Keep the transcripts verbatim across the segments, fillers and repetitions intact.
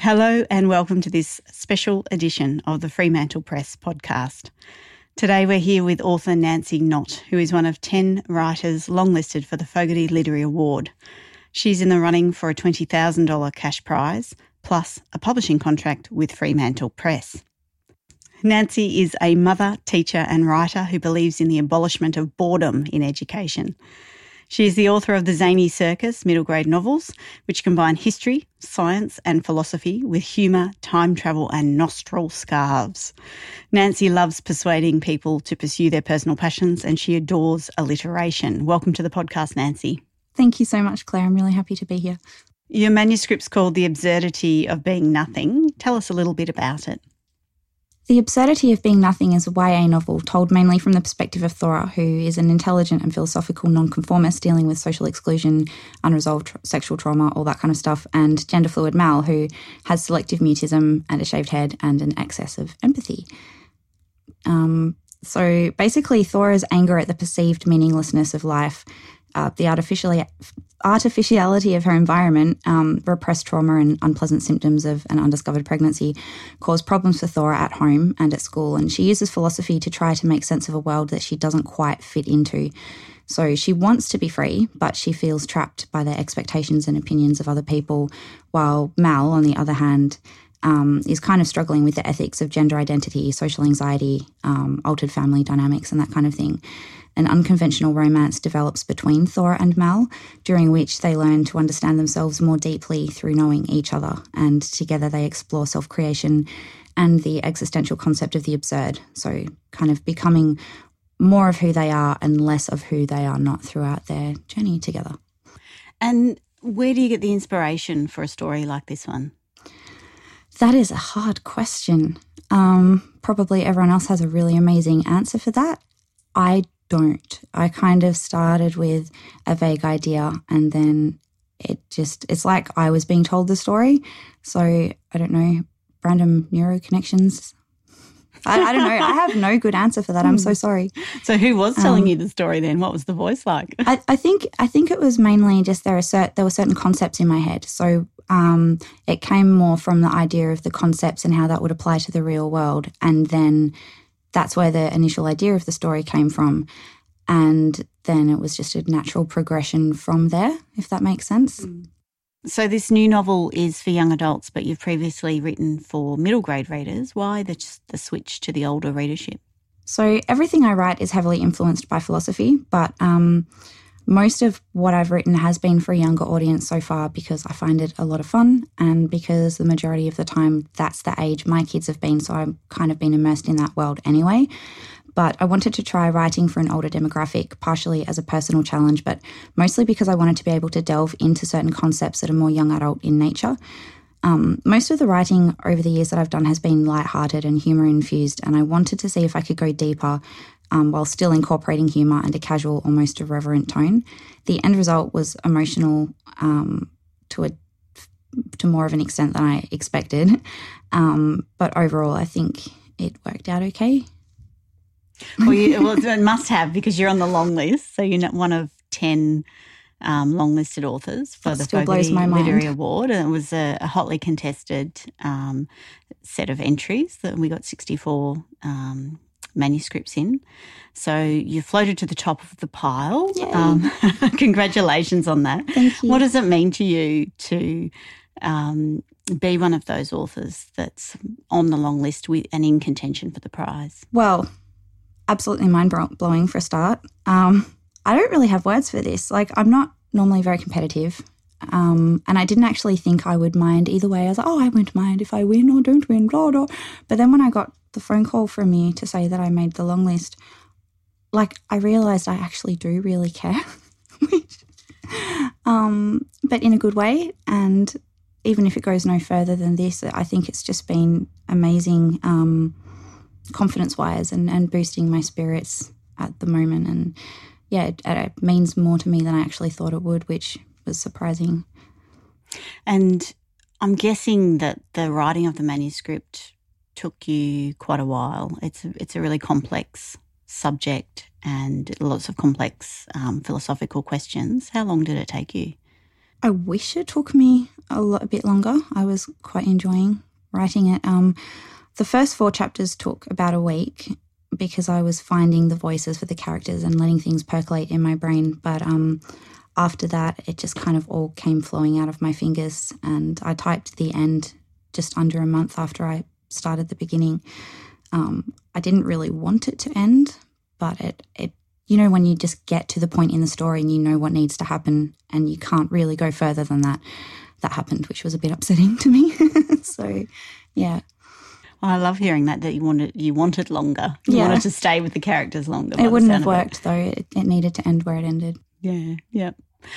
Hello and welcome to this special edition of the Fremantle Press podcast. Today we're here with author Nancy Knott, who is one of ten writers longlisted for the Fogarty Literary Award. She's in the running for a twenty thousand dollars cash prize, plus a publishing contract with Fremantle Press. Nancy is a mother, teacher and writer who believes in the abolishment of boredom in education. She is the author of the Zany Circus middle grade novels, which combine history, science and philosophy with humour, time travel and nostril scarves. Nancy loves persuading people to pursue their personal passions and she adores alliteration. Welcome to the podcast, Nancy. Thank you so much, Claire. I'm really happy to be here. Your manuscript's called The Absurdity of Being Nothing. Tell us a little bit about it. The Absurdity of Being Nothing is a Y A novel told mainly from the perspective of Thora, who is an intelligent and philosophical nonconformist dealing with social exclusion, unresolved tr- sexual trauma, all that kind of stuff, and gender fluid Mal, who has selective mutism and a shaved head and an excess of empathy. Um, so basically, Thora's anger at the perceived meaninglessness of life, uh, the artificially artificiality of her environment, um, repressed trauma and unpleasant symptoms of an undiscovered pregnancy cause problems for Thora at home and at school, and she uses philosophy to try to make sense of a world that she doesn't quite fit into. So she wants to be free, but she feels trapped by the expectations and opinions of other people, while Mal, on the other hand, um, is kind of struggling with the ethics of gender identity, social anxiety, um, altered family dynamics and that kind of thing. An unconventional romance develops between Thora and Mal, during which they learn to understand themselves more deeply through knowing each other, and together they explore self-creation and the existential concept of the absurd, so kind of becoming more of who they are and less of who they are not throughout their journey together. And where do you get the inspiration for a story like this one? That is a hard question. Um, probably everyone else has a really amazing answer for that. I don't. I kind of started with a vague idea and then it just, it's like I was being told the story. So I don't know, random neuro connections. I, I don't know. I have no good answer for that. I'm so sorry. So who was telling um, you the story then? What was the voice like? I, I think I think it was mainly just there are cert, there were certain concepts in my head. So um, it came more from the idea of the concepts and how that would apply to the real world. And then that's where the initial idea of the story came from. And then it was just a natural progression from there, if that makes sense. So this new novel is for young adults, but you've previously written for middle grade readers. Why the, the switch to the older readership? So everything I write is heavily influenced by philosophy, but um, most of what I've written has been for a younger audience so far because I find it a lot of fun and because the majority of the time that's the age my kids have been, so I've kind of been immersed in that world anyway. But I wanted to try writing for an older demographic, partially as a personal challenge, but mostly because I wanted to be able to delve into certain concepts that are more young adult in nature. Um, most of the writing over the years that I've done has been lighthearted and humour infused, and I wanted to see if I could go deeper um, while still incorporating humour and a casual, almost irreverent tone. The end result was emotional um, to a to more of an extent than I expected, um, but overall I think it worked out okay. Well, you, well, it must have because you're on the long list, so you're not one of ten um, long-listed authors for that the still blows Fogarty my mind. Literary Award, and it was a, a hotly contested um, set of entries that we got sixty-four um, manuscripts in. So you floated to the top of the pile. Um, congratulations on that. Thank you. What does it mean to you to um, be one of those authors that's on the long list with, and in contention for the prize? Well, absolutely mind-blowing for a start. Um, I don't really have words for this. Like, I'm not normally very competitive, um, and I didn't actually think I would mind either way. I was like, oh, I won't mind if I win or don't win, blah, blah. But then when I got the phone call from you to say that I made the long list, like, I realised I actually do really care, which, um, but in a good way. And even if it goes no further than this, I think it's just been amazing, um, confidence-wise and, and boosting my spirits at the moment. And, yeah, it, it means more to me than I actually thought it would, which was surprising. And I'm guessing that the writing of the manuscript took you quite a while. It's a, it's a really complex subject and lots of complex um, philosophical questions. How long did it take you? I wish it took me a, lot, a bit longer. I was quite enjoying writing it. Um, the first four chapters took about a week because I was finding the voices for the characters and letting things percolate in my brain. But um, after that, it just kind of all came flowing out of my fingers, and I typed the end just under a month after I started the beginning. Um, I didn't really want it to end, but it, it, you know, when you just get to the point in the story and you know what needs to happen and you can't really go further than that, that happened, which was a bit upsetting to me. So, yeah. Well, I love hearing that, that you wanted you wanted longer. You Yeah. wanted to stay with the characters longer. It wouldn't have worked, though. It, it needed to end where it ended. Yeah, yeah.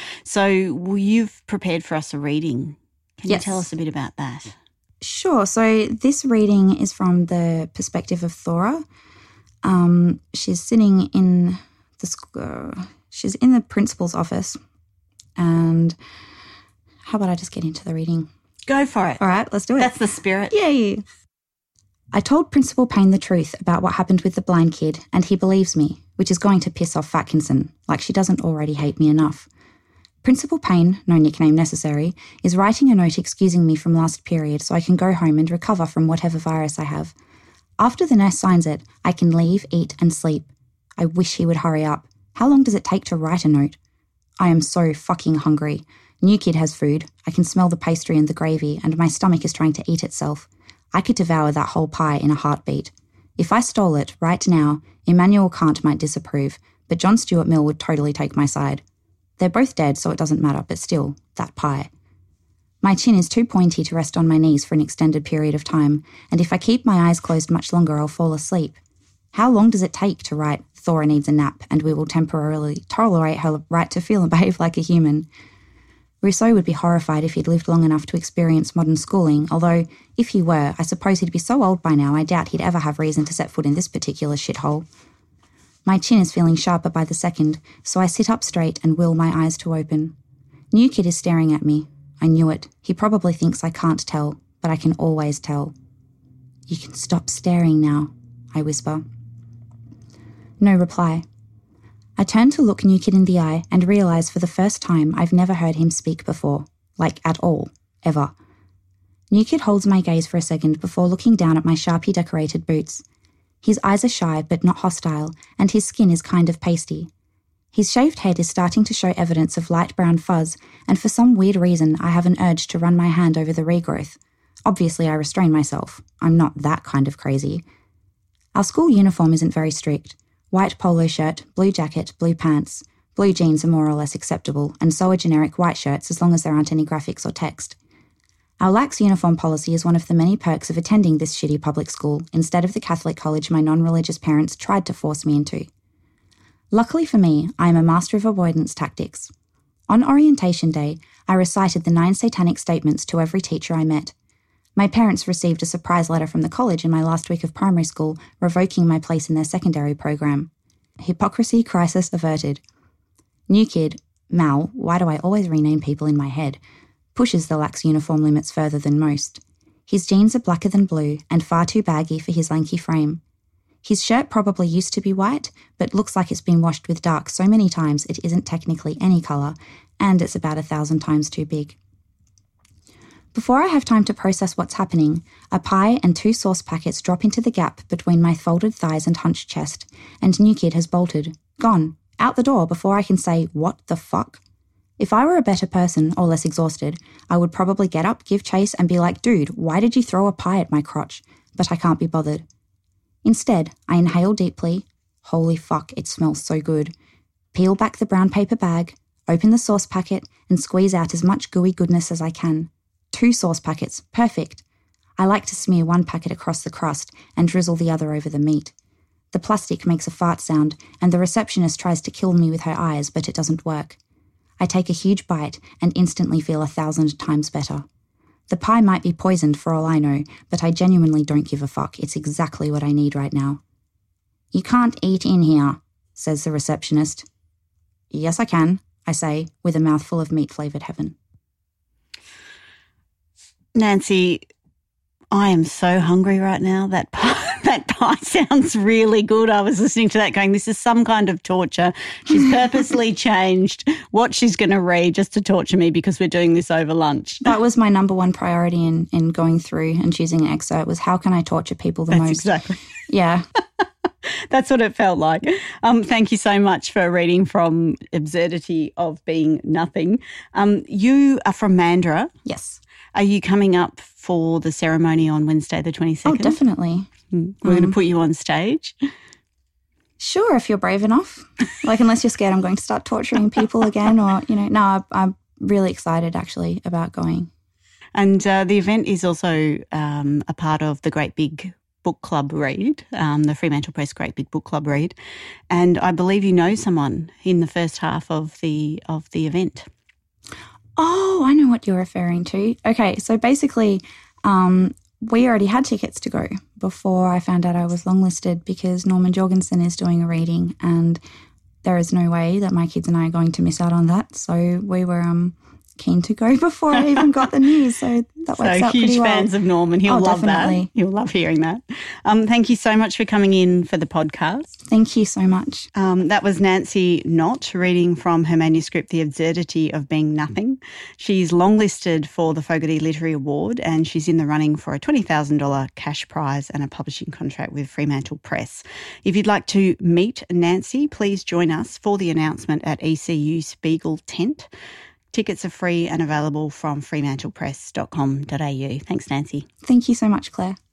So well, you've prepared for us a reading. Can Yes. you tell us a bit about that? Sure. So this reading is from the perspective of Thora. Um, she's sitting in the sc- uh, she's in the principal's office, and how about I just get into the reading? Go for it. All right, let's do it. That's the spirit. Yay! I told Principal Payne the truth about what happened with the blind kid, and he believes me, which is going to piss off Fatkinson, like she doesn't already hate me enough. Principal Payne, no nickname necessary, is writing a note excusing me from last period so I can go home and recover from whatever virus I have. After the nurse signs it, I can leave, eat and sleep. I wish he would hurry up. How long does it take to write a note? I am so fucking hungry. New kid has food. I can smell the pastry and the gravy, and my stomach is trying to eat itself. I could devour that whole pie in a heartbeat. If I stole it right now, Immanuel Kant might disapprove, but John Stuart Mill would totally take my side. They're both dead, so it doesn't matter, but still, that pie. My chin is too pointy to rest on my knees for an extended period of time, and if I keep my eyes closed much longer, I'll fall asleep. How long does it take to write, Thora needs a nap, and we will temporarily tolerate her right to feel and behave like a human? Rousseau would be horrified if he'd lived long enough to experience modern schooling, although, if he were, I suppose he'd be so old by now I doubt he'd ever have reason to set foot in this particular shithole. My chin is feeling sharper by the second, so I sit up straight and will my eyes to open. New kid is staring at me. I knew it. He probably thinks I can't tell, but I can always tell. You can stop staring now, I whisper. No reply. I turn to look New Kid in the eye and realise for the first time I've never heard him speak before. Like, at all. Ever. New Kid holds my gaze for a second before looking down at my Sharpie-decorated boots. His eyes are shy but not hostile, and his skin is kind of pasty. His shaved head is starting to show evidence of light brown fuzz, and for some weird reason I have an urge to run my hand over the regrowth. Obviously I restrain myself. I'm not that kind of crazy. Our school uniform isn't very strict. White polo shirt, blue jacket, blue pants. Blue jeans are more or less acceptable, and so are generic white shirts as long as there aren't any graphics or text. Our lax uniform policy is one of the many perks of attending this shitty public school instead of the Catholic college my non-religious parents tried to force me into. Luckily for me, I am a master of avoidance tactics. On orientation day, I recited the nine satanic statements to every teacher I met. My parents received a surprise letter from the college in my last week of primary school revoking my place in their secondary program. Hypocrisy crisis averted. New kid, Mal, why do I always rename people in my head, pushes the lax uniform limits further than most. His jeans are blacker than blue and far too baggy for his lanky frame. His shirt probably used to be white, but looks like it's been washed with dark so many times it isn't technically any colour, and it's about a thousand times too big. Before I have time to process what's happening, a pie and two sauce packets drop into the gap between my folded thighs and hunched chest, and New Kid has bolted, gone, out the door before I can say, what the fuck? If I were a better person or less exhausted, I would probably get up, give chase, and be like, dude, why did you throw a pie at my crotch? But I can't be bothered. Instead, I inhale deeply. Holy fuck, it smells so good. Peel back the brown paper bag, open the sauce packet, and squeeze out as much gooey goodness as I can. Two sauce packets, perfect. I like to smear one packet across the crust and drizzle the other over the meat. The plastic makes a fart sound, and the receptionist tries to kill me with her eyes, but it doesn't work. I take a huge bite and instantly feel a thousand times better. The pie might be poisoned for all I know, but I genuinely don't give a fuck. It's exactly what I need right now. You can't eat in here, says the receptionist. Yes, I can, I say, with a mouthful of meat-flavoured heaven. Nancy, I am so hungry right now. That pie, that pie sounds really good. I was listening to that going, this is some kind of torture. She's purposely changed what she's going to read just to torture me because we're doing this over lunch. That was my number one priority in, in going through and choosing an excerpt was how can I torture people the That's most? Exactly. Yeah. That's what it felt like. Um, thank you so much for reading from Absurdity of Being Nothing. Um, you are from Mandurah. Yes. Are you coming up for the ceremony on Wednesday the twenty-second? Oh, definitely. Mm. We're um, going to put you on stage. Sure, if you're brave enough. Like, unless you're scared I'm going to start torturing people again or, you know, no, I, I'm really excited actually about going. And uh, the event is also um, a part of the Great Big Book Club read, um, the Fremantle Press Great Big Book Club read, and I believe you know someone in the first half of the of the event. Oh, I know what you're referring to. Okay, so basically um, we already had tickets to go before I found out I was longlisted because Norman Jorgensen is doing a reading and there is no way that my kids and I are going to miss out on that. So we were um, keen to go before I even got the news. So that works so out pretty well. Huge fans of Norman. He'll oh, love definitely. that. He'll love hearing that. Um, thank you so much for coming in for the podcast. Thank you so much. Um, that was Nancy Knott reading from her manuscript, The Absurdity of Being Nothing. She's longlisted for the Fogarty Literary Award and she's in the running for a twenty thousand dollars cash prize and a publishing contract with Fremantle Press. If you'd like to meet Nancy, please join us for the announcement at E C U Spiegel Tent. Tickets are free and available from fremantle press dot com dot a u. Thanks, Nancy. Thank you so much, Claire.